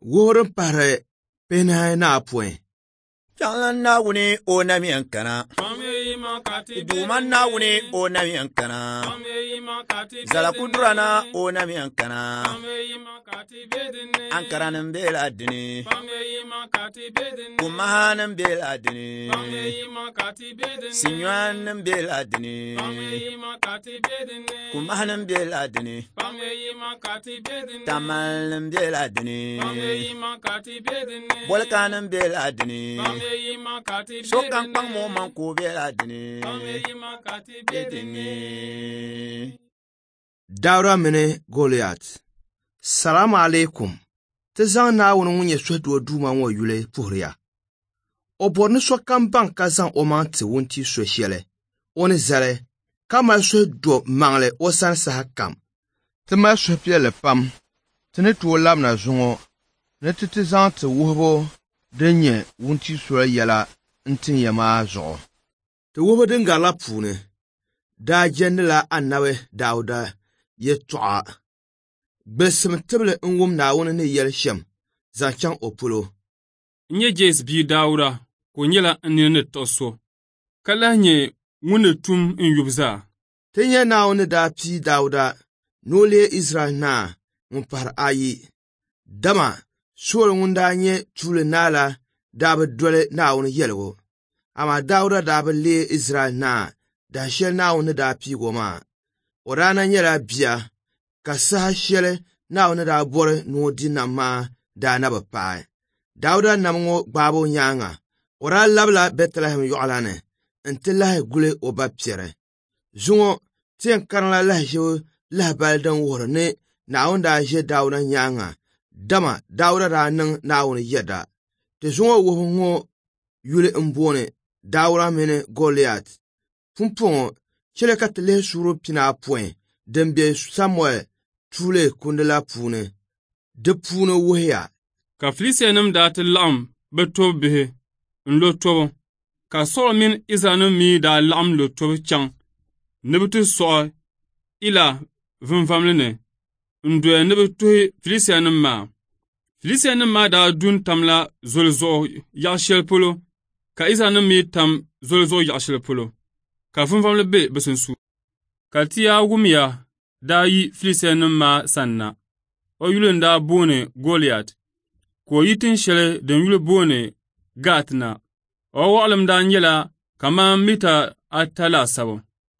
wurin pare penai na apwe. Jangan na wuni o na miyankana. Duman na wuni o na miyankana. Zala kudrana o na miyankana. Ankaranin bela dini. Kumahanin bela dini. Sinyuanin bela dini. Kumahanin bela dini. Tamalin bela dini. Bolkanin bela dini. Sokan pang mo man ko bela dini. Dawra mene Goliath. Salamu alaikum. Te zang na wun wunye swedwa duma wa yule puhriya. O borni sokan bang ka zang o man te wunti sweshele. Oni zale, kama swedwa mangle o san sahakam. Te ma swepyele pam. Te ne tuwa lam na zungo. Ne te zang te wuhbo denye wunti swele yela ntin yama zo. Te wuhbo denga la pune. Da jendela anawe Dawda ye to'a. Besim tibli nwum na wuni ni yel shem. Zanchang opolo. Nye jes bi Dawda ko nyela nini toso. Kala nye wuni tum yubza. Tenye na wuni da pi Dawda. Nole Israel na mpar ayi. Dama suol wunda nye chule nala dabe dwele na wuni yelwo. Ama Dawda dabe le Israel na da shel na wuni da pi goma. Orana nyela bia. Ka saha shele na wuni da bore nuo di na ma da na bapae. Dawda namngo gbabo nyanga. Ora labla Bethlehem yo'alane. Nti lahi gule oba piere. Zungo tien karla lahi jo lahi baldan wore ne na wuni da je Dawda nyanga. Dama Dawda da nang na wuni yeda. Te zungo wuhu ngo yule mbone Dawda mene Goliath. Pumpongo chile ka tele suru pina apwen. Dembie Samuel tule kundela pune. De pune wuhya. Ka Filistianim da ti laɣim bɛ tobu bihi n-lo tobu. Ka Saul mini Israelim mi da laɣim lo tobu chaŋ ni bɛ ti soɣi Ila vinvamli ni n-doya ni bɛ tuhi Filistianim maa. Filistianim maa da dun tamla zoli zuɣu yaɣ' shɛli polo ka Israelim mi tam zoli zuɣu yaɣ' shɛli polo. Ka vinvamli be bɛ sunsuuni. Ka ti ya wumiya da yi Filistianim maa sanna. O yuli n-da booni Goliath. Ko yi tin shɛli din yuli booni Gat na. O waɣalim da nyɛla kaman mita 3 laasabu.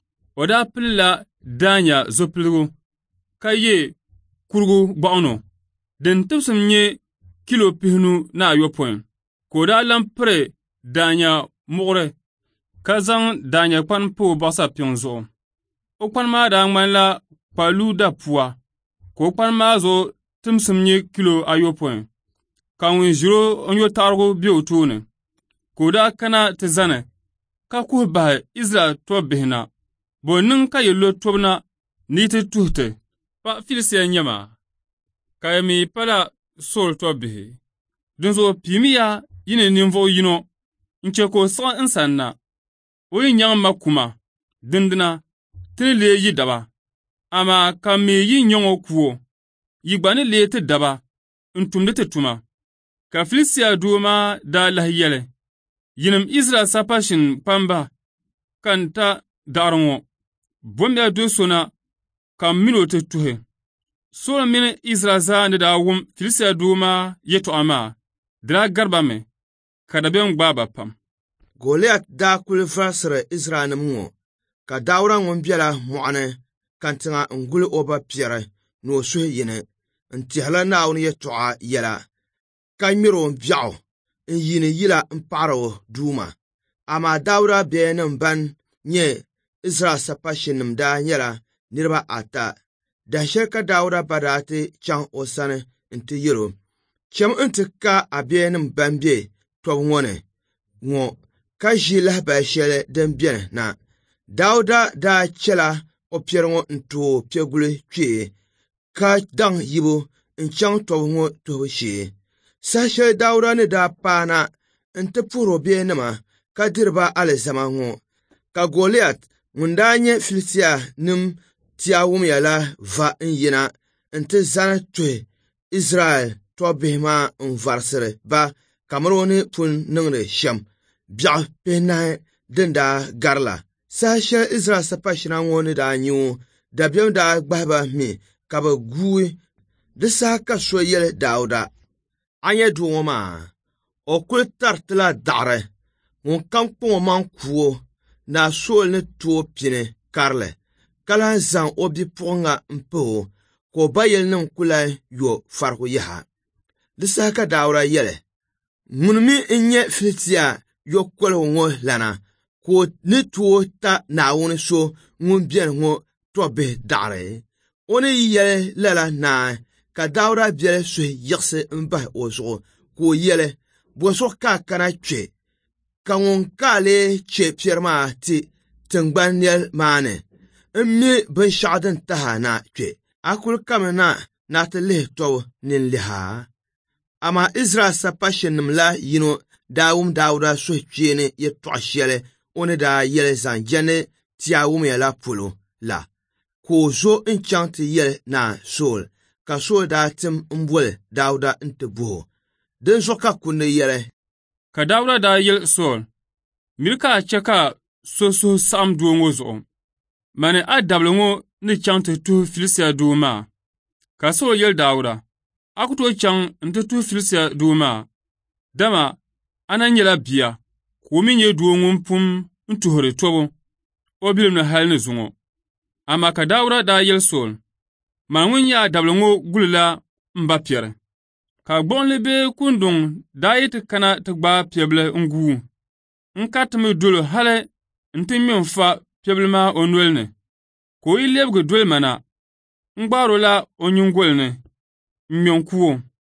O da pilila daanya zupiligu ka ye kurugu gbaɣino. Din tibsim nye kilo pihinu na ayopɔin. Ko da lan piri daanya muɣiri ka zaŋ daanya kpan pa o bɔɣisa piŋ zuɣu. O kpan maa da ŋmanila kpalu da pua. Ko kpan maa zuɣu timsim nye kilo ayopɔin. Ka ŋun ʒiro n yo taɣarigu be o tooni. Ko da kana ti zani ka kuhi bahi Israel tobu bihi na. Bo niŋ ka ye lo tobu na ni ti tuhi ti. Pa Filistia nyɛma. Ka ya mi pala Saul tobu bihi. Dinzuɣu piimiya yi ni ninvuɣu yino n-che ko siɣi n-sanna. O yi nyaŋ ma kuma. Dindina ti ni lee yi daba. Ama ka mi yi nyaŋo kuo. Yi gba ni lee ti daba n-tumdi ti tuma. Ka Filistia doo maa daa lahi yɛli. Yinim Israel sapashin pamba kan ta daɣiri ŋɔ. Bombiya do so na ka mino ti tuhi. Saul mini Israel zaa ni daa wum Filistia doo maa yɛtɔɣa maa. Dira garba mi. Ka da ben gbaaba pam. Goliath da kuli varsiri Israel nim ŋɔ. Ka Dawda ŋun biɛla mɔɣuni kan tiŋa n guli o ba piɛri ni o suhi yini n tihila Naawuni yɛtɔɣa yɛla ka ŋmɛri o biɛɣu n yini yila n paɣari o duuma. Ama Dawda bihi nim ban nyɛ Israel sapashinim daa nyɛla niriba 3. Dahishɛli ka Dawda ba daa ti chaŋ o sani n ti yɛro. Chɛm n ti ka a bihi nim ban be tobu ŋɔ ni ŋɔ ka ʒi lahibali shɛli din biɛni na. Dawda daa chɛla o piɛri ŋɔ n tuhi piɛguli kpee ka daŋ yibu n chaŋ tobu ŋɔ tuhibu shee. Saha shɛli Dawda ni daa paana n ti puhiri o bihi nima ka diriba alizama ŋɔ. Ka Goliath ŋun daa nyɛ Filistia nim tia wumiya la va n yina n ti zani tuhi Israel to bihi maa n-varisiri ba kamar ni pun niŋdi shɛm biɛɣu pihinahi din daa garila. Saha shɛli Izrael sapashina ŋɔ ni daa nyu dabiɛm daa gbahi ba mi ka bɛ guui. Di saha ka so yɛli Daawuda: a nya doo ŋɔ maa, o kuli taritila daɣiri ŋun kam kpaŋɔ maŋ kuo na sooli ni tooi pini karili ka lan zaŋ o bipuɣiŋga m-pahi o ka o ba yɛlinima kuli yo farigu yaha. Di saha ka Daawuda yɛli: ŋuni mi n-nyɛ Filistia yokoligu ŋɔ lana ka o ni tooi ta Naawuni so ŋun beni ŋɔ tɔbihi daɣiri. O ni yɛli lala naai ka Daawuda biɛli suhi yiɣisi m-bahi o zuɣu ka o yɛli: bɔzuɣu ka a kana kpe ka ŋun ka a lee che piɛri maa ti tiŋgbani nɛli maa ni m-mi binshɛɣu din taha na kpe. A kuli kami na ti lihi tɔbu ninliha. Amaa Izrael sapashinim la yino daa wum Daawuda suhi kpeeni yɛltɔɣa shɛli o ni daa yɛli zaŋ jɛni ti a wumiya la polo la, ka o zo n-chaŋ ti yɛli na Sool, ka Sool daa tim n-boli Daawuda n-ti buho. Din zuɣu ka kundi yɛli: ka Daawuda daa yɛli Sool: miri ka a chɛ ka so suhu saɣim doo ŋɔ zuɣu, mani a dabili ŋɔ ni chaŋ ti tuhi Filistia doo maa. Ka Sool yɛli Daawuda: a ku tooi chaŋ n-ti tuhi Filistia doo maa, dama a na nyɛla bia, ka o mi nyɛ doo ŋun pum n-tuhiri tobu o bilim ni hali ni zuŋɔ. Amaa ka Daawuda daa yɛli Sool: mani ŋun nyɛ a dabili ŋɔ gulila m-ba piɛri. Ka gbuɣinli bee kunduŋ daa yi ti kana ti gbaai piɛbili n-guu, n-karitimi dolo hali n-ti ŋme n-fa piɛbili maa o noli ni, ka o yi lebigi doli mana, n-gbaari o la o nyingoli ni, n-ŋme n-kuo.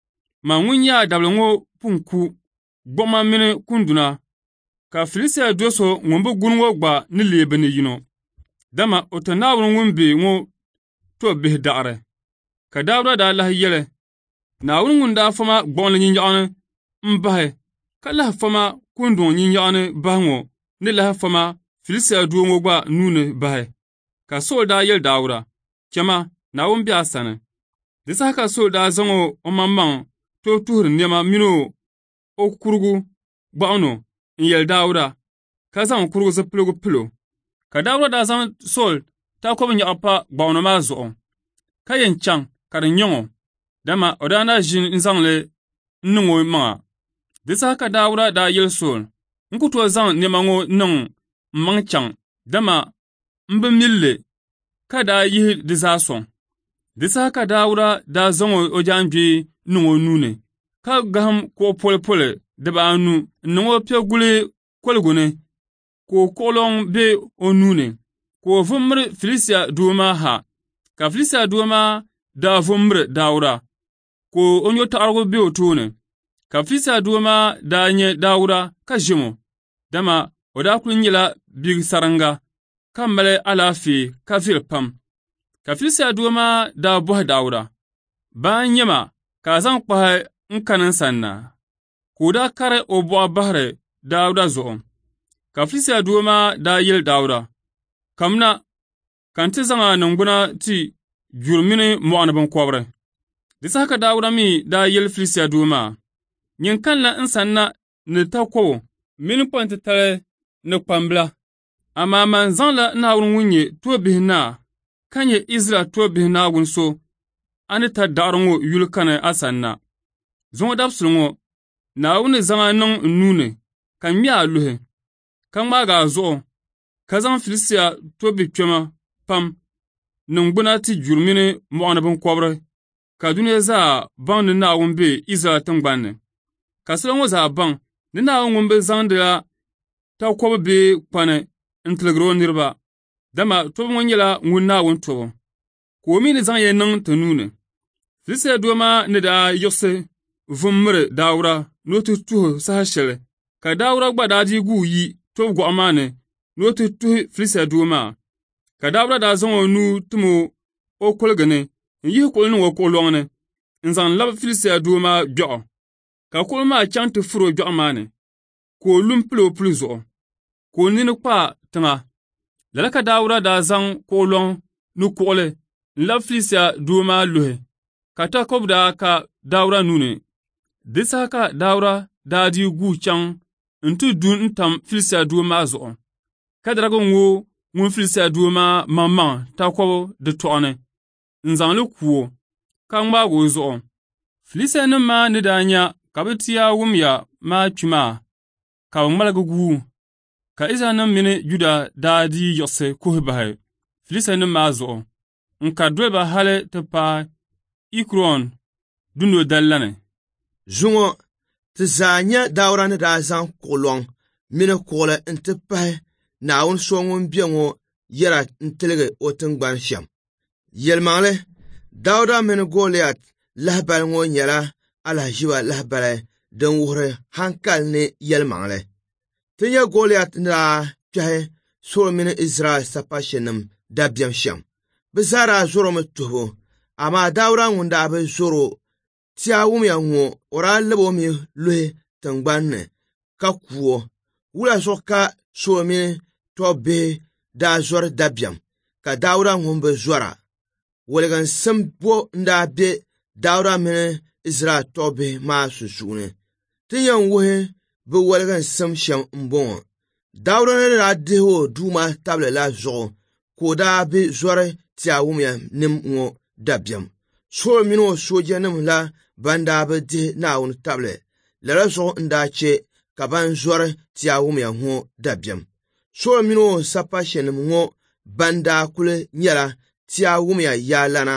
Ma ŋun nyɛ a dabili ŋɔ pun ku gbuɣima mini kunduna, ka Filistia do so ŋun bi guni ŋɔ gba ni lee bɛ ni yino, dama o ti Naawuni ŋun be ŋɔ to bihi daɣiri. Ka Daawuda daa lahi yɛli: Naawuni ŋun daa foma gbuɣinli nyinyɔɣini m-bahi ka lahi foma kunduŋ nyinyɔɣini bahi ŋɔ ni lahi foma Filistia doo ŋɔ gba nuuni bahi. Ka Sool daa yɛli Daawuda: chɛma, Naawuni be a sani. Di saha ka Sool daa zaŋ o maŋmaŋ tooi tuhiri nɛma mini o kurugu gbaɣino n-yɛli Daawuda, ka zaŋ kurugu zipiligu pili o. Ka Daawuda daa zaŋ Sool taakobi nyaɣi pa gbaɣino maa zuɣu, ka yɛn chaŋ ka di nyaŋ o, dama o daa na ʒini n-zaŋli n-niŋ o maŋa. Di saha ka Daawuda daa yɛli Sool: n ku tooi zaŋ nɛma ŋɔ niŋ m-maŋ chaŋ, dama m-bi milli, ka daa yihi di zaa sɔŋ. Di saha ka Daawuda daa zaŋ o jaangbee niŋ o nuuni, ka gahim kuɣu poli dibaanu n-niŋ o piɛguli koligu ni, ka o kuɣuloŋ be o nuuni, ka o vummiri Filistia doo maa ha. Ka Filistia doo maa daa vummiri Daawuda, ka o nyɔtaɣirigu be o tooni. Ka Filistia doo maa daa nyɛ Daawuda ka ʒimo, dama o daa kuli nyɛla bia saringa, ka mali alaafee ka vili pam. Ka Filistia doo maa daa bɔhi Daawuda: baa n-nyɛ ma ka a zaŋ kpahi n-kani n-sanna, ka o daa kari o bɔɣu bahiri Daawuda zuɣu. Ka Filistia doo maa daa yɛli Daawuda: kamina, ka n ti zaŋ a ningbuna ti juri mini mɔɣuni binkɔbiri. Di saha ka Daawuda mi daa yɛli Filistia doo maa: nyin kanila n-sanna ni takobo mini kpani titali ni kpambila. Amaa man zaŋla Naawuni ŋun nyɛ to'bihi naa, ka nyɛ Izrael to'bihi Naawuni so, a ni ta daɣiri ŋɔ yuli kani a sanna. Zuŋɔ dabisili ŋɔ, Naawuni zaŋ a niŋ n nuuni, ka ŋme a luhi, ka ŋmaagi a zuɣu, ka zaŋ Filistia to'bihi kpɛma pam ningbuna ti juri mini mɔɣuni binkɔbiri, ka duniya zaa baŋ ni Naawuni be Izrael tiŋgbani ni. Ka salo ŋɔ zaa baŋ ni Naawuni ŋun bi zaŋdila takobo bee kpani n-tiligiri o niriba, dama tobu ŋɔ nyɛla ŋun Naawuni tobu, ka o mi ni zaŋ ya niŋ ti nuuni. Filistia doo maa ni daa yiɣisi vummiri Daawuda ni o ti tuhi saha shɛli, ka Daawuda gba daa dii guui yi tobu gɔɣu maa ni o ti tuhi Filistia doo maa. Ka Daawuda daa zaŋ o nuu tim o koliga ni n-yihi kuɣuli niŋ o kuɣuloŋ ni, n-zaŋ labi Filistia doo maa gbɛɣu, ka kuɣuli maa chaŋ ti furi o gbɛɣu maa ni, ka o lu m-pili o puli zuɣu, ka o nini kpa tiŋa. Lala ka Daawuda daa zaŋ kuɣuloŋ ni kuɣuli n-labi Filistia doo maa luhi, ka ta kob daa ka Dawura nuni. Di saha ka Dawura daa di gu chaŋ n-ti dun n-tam Filistia doo maa zuɣu. Ka darigi ŋo ŋun Filistia doo maa maŋmaŋ ta kob di tɔɣini, n-zaŋ li kuo, ka ŋmaagi o zuɣu. Filistia maa ni daa nya ka bɛ ti ya wumya maa kpi maa, ka bɛ ŋmaligi guu. Ka Israɛlnima mini Juda daa di yiɣisi kuhi bahi Filistia maa zuɣu, n-ka doli ba hali ti paai Ekron dundo dallani. Zuŋo ti zaa nya Dawura ni daa zaŋ kuɣulɔŋ mini kuɣuli n-ti pahi Naawuni so ŋun be ŋo yɛra n-tiligi o tingbani shɛm. Yɛlimaŋli, Dawuda mini Goliat lahibali ŋo nyɛla alahiʒiba lahibali din wuhiri hankali ni yɛlimaŋli. Ti nya Goliat ni daa kpɛhi Sɔl mini Israɛl sapashinim dabiɛm shɛm. Bɛ zaa daa zɔrɔmi tuhibu, amaa Dawuda ŋun daa bi zɔro tia wumya ŋo o daa labi o mi luhi tingbanni ka kuo. Wula zuɣu ka Sɔl mini tɔb bihi daa zɔri dabiɛm ka Dawuda ŋun bi zɔra. Waliginsim bo n-daa be Dawuda mini Israɛl tɔb bihi maa sunsuuni. Ti yɛn wuhi bɛ waliginsim shɛm m-bɔŋɔ. Dawuda ni daa dihi o duuma tabili la zuɣu ka o daa bi zɔri tia wumya nim ŋo dabiɛm. Sɔl mini o soojanim la ban daa bi dihi Naawuni tabili lala zuɣu n-daa che ka ban zɔri tia wumya ŋo dabiɛm. Sɔl mini o sapashinim ŋo ban daa kuli nyɛla tia wumya yaalana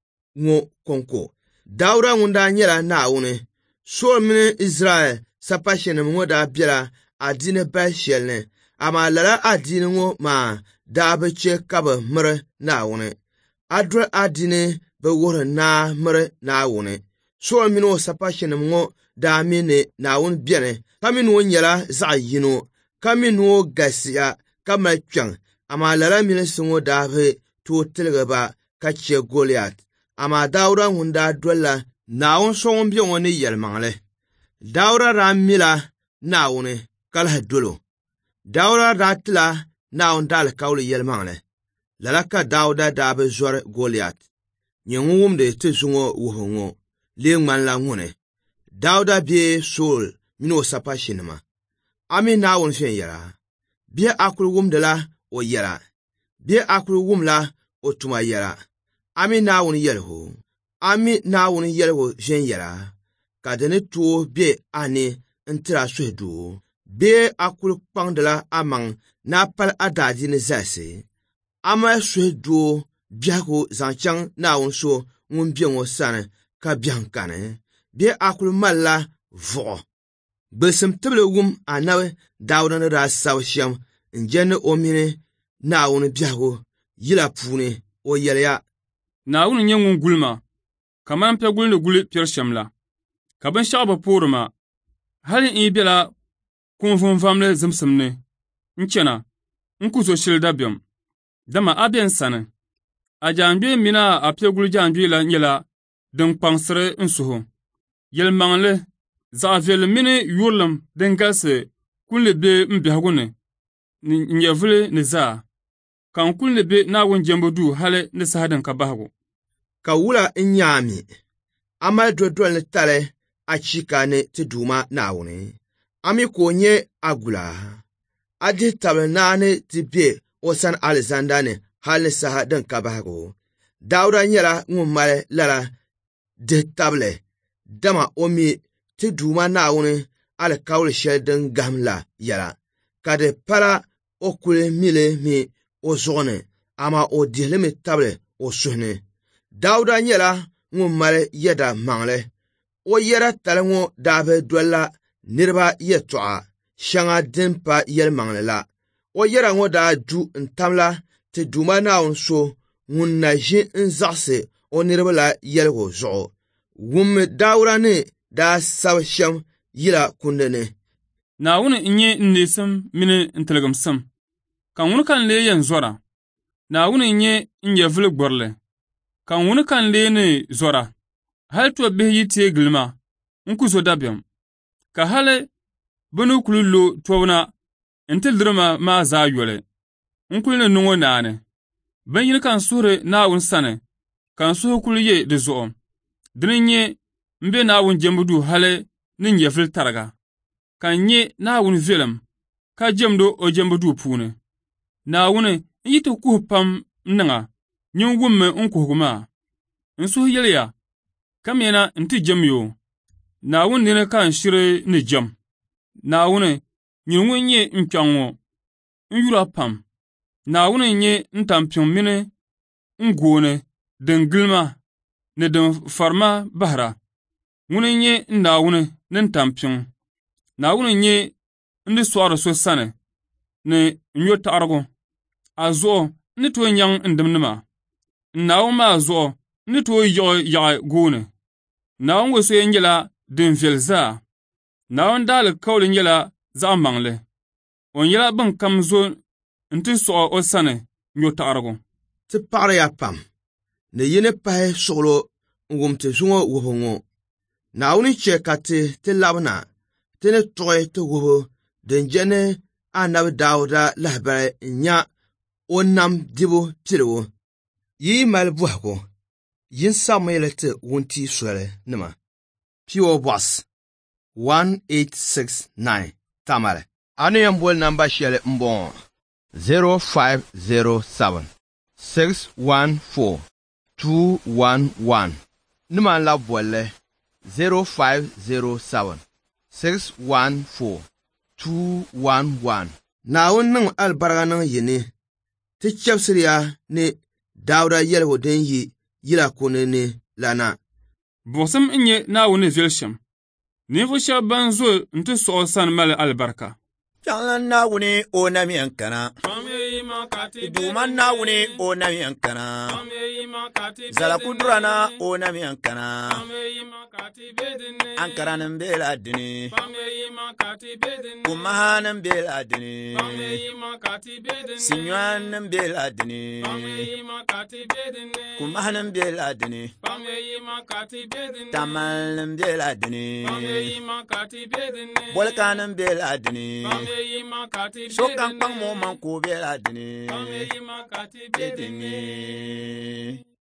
ŋo konko. Dawuda ŋun daa nyɛla Naawuni. Sɔl mini Israɛl sapashinim ŋo daa bela adiini bali shɛli ni, amaa lala adiini ŋo maa daa bi che ka bɛ miri Naawuni. A doli adiini bɛ wuhiri naa miri Naawuni. Sɔl mini o sapashinim ŋo daa mi ni Naawuni beni, ka mi ni o nyɛla zaɣ' yino, ka mi ni o galisiya ka mali kpɛŋ, amaa lala milinsi ŋo daa bi tooi tiligi ba ka che Goliat. Amaa Dawuda ŋun daa dolila Naawuni so ŋun be ŋo ni yɛlimaŋli. Dawuda daa mila Naawuni ka lahi dolo. Dawuda daa tila Naawuni daalikawuli yɛlimaŋli. Lala ka Dawuda daa bi zɔri Goliat. Nyɛ ŋun wumdi ti zuŋo wuhi ŋo lee ŋmanila ŋuni. Dawuda bee Sɔl mini o sapashinima. Ami Naawuni viɛnyɛla. Bihi a kuli wumdila o yɛla. Bihi a kuli wumla o tuma yɛla. Ami Naawuni yɛlihu. Ami Naawuni yɛlihu viɛnyɛla. Ka di ni tooi be a ni n-tira suhudoo. Bihi a kuli kpaŋdila a maŋ na a pali a daadiini zalisi. A mali suhudoo biɛhigu zaŋ chaŋ Naawuni so ŋun be ŋo sani ka biɛhim kani. Bihi a kuli malila vuɣu. Gbilisim tibili wum anabi Dawuda ni daa sabi shɛm n-jɛni o mini Naawuni biɛhigu yila puuni. O yɛliya: Naawuni nyɛ ŋun gulima, kamani pɛguli ni guli piɛri shɛm la. Ka binshɛɣu bi poori ma. Hali n bela kunvunvamli zimsim ni, n-chana, n-ku so shili dabiɛm. Dama a bɛn sani. A jaangbee mini a pɛguli jaangbee la nyɛla din kpaŋsiri n-suhu. Yɛlimaŋli, zaɣ'viɛlli mini yuɣulim din galisi kuli be m-biɛhigu ni, n-nyɛ vuli ni zaa. Ka n kuli be Naawuni jɛmbu duu hali ni saha din ka bahigu. Ka wula n-nyaami. A mali dodoli ni tali a chika ni ti duuma Naawuni. A mi ka o nyɛ a gula. A dihi tabili naani ti be o sani alizanda ni hali ni saha din ka bahigu. Dawuda nyɛla ŋun mali lala dihi tabili. Dama o mi ti duuma Naawuni alikawuli shɛli din gahim la yɛla. Ka di pala o kuli mili mi o zuɣu ni, amaa o dihilimi tabili o suhu ni. Dawuda nyɛla ŋun mali yɛda maŋli. O yɛda tali ŋo daa bi dolila niriba yɛltɔɣa shɛŋa din pa yɛlimaŋli la. O yɛda ŋo daa du n-tamla ti duuma Naawuni so ŋun na ʒi n-zaɣisi o niriba la yɛligu zuɣu. Wummi Dawuda ni daa sabi shɛm yila kundi ni: Naawuni n-nyɛ n-neesim mini n-tiligimsim. Ka ŋuni kan lee yɛn zɔra. Naawuni n-nyɛ n-nyɛ vuli gbɔrili. Ka ŋuni kan lee ni zɔra. Hali to bihi yi teei gilima n-ku so dabiɛm. Ka hali bɛ ni kuli lo tɔbina n-ti lirima maa zaa yɔli. N-kuli ni niŋo naani. Bin yini kan suhuri Naawuni sani, kan suhu kuli ye di zuɣu. Dini nye mbe Naawuni jembudu hali ni nyɛvili tariga. Ka nye Naawuni velim ka jemdo o jembudu puuni. Naawuni yi ti kuhi pam niŋa nyin wummi kuhigu maa. Suhi yɛliya ka mɛna ti jem yo. Naawuni nini ka shiri ni jem. Naawuni nyini ŋun nye kpɛŋ ŋɔ yura pam. Naawuni nye tampiŋ mini gooni din gilima ni din farima bahira. Ŋuni nye Naawuni ni tampiŋ. Naawuni nye ndi sɔɣiri so sani ni nyɔ taɣirigu. A zuɣu ni tooi nyaŋ ndimnima. Naawuni maa zuɣu ni tooi yiɣi yaɣi gooni. Naawuni wasuya nyɛla din viɛli zaa. Naawuni daali kauli nyɛla zaɣ'maŋli. O nyɛla bin kam zo nti sɔɣi o sani nyɔ taɣirigu. Ti paɣiriya pam ni yini pahi suɣulo wum ti zuŋɔ wuhibu ŋɔ. Naawuni che ka ti labina ti ni tuɣi ti wuhibu din jɛni Annabi Daawuda lahibali nya o nam dibu piligu. Yi mali bɔhigu yin Samuel ti wunti soli nima. P.O. Box 1869 Tamale. Anu yan bol namba shɛli mbɔŋɔ 0507 614 211 Numan la bolle 0507 614 211. Naawuni niŋ albarga niŋ yini ti chɛbisiriya ni Daawuda yɛligu din yi yila kuni ni lana. Buɣusim n nyɛ Naawuni velshim. Ninvuɣu shɛba ban zo nti sɔɣi sani mali albarka. Chaŋlan Naawuni o namiyan kana. Duuman Naawuni o namiyan kana. Zala kudurana o namiyan kana. Ankaranin bela dini. Kumahanin bela dini. Sinyuanin bela dini. Kumahanin bela dini. Tamalnin bela dini. Bolkanin bela dini. Shokan pang mo man ko bela dini.